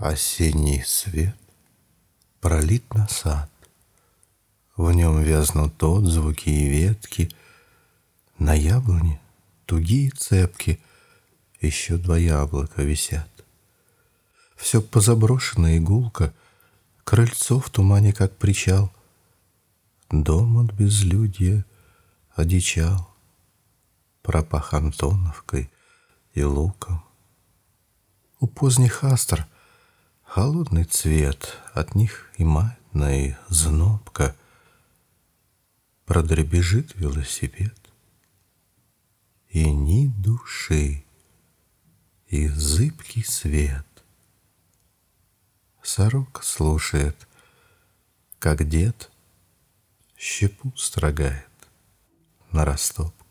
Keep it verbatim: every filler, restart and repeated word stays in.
Осенний свет пролит на сад, в нем вязнут отзвуки и ветки. На яблоне тугие цепки, еще два яблока висят. Все позаброшено и гулко, крыльцо в тумане, как причал. Дом от безлюдья одичал, пропах Антоновкой и луком. У поздних астр холодный цвет, от них и матная, и знобка. Продребежит велосипед, и ни души, и зыбкий свет. Сорока слушает, как дед щепу строгает на растопку.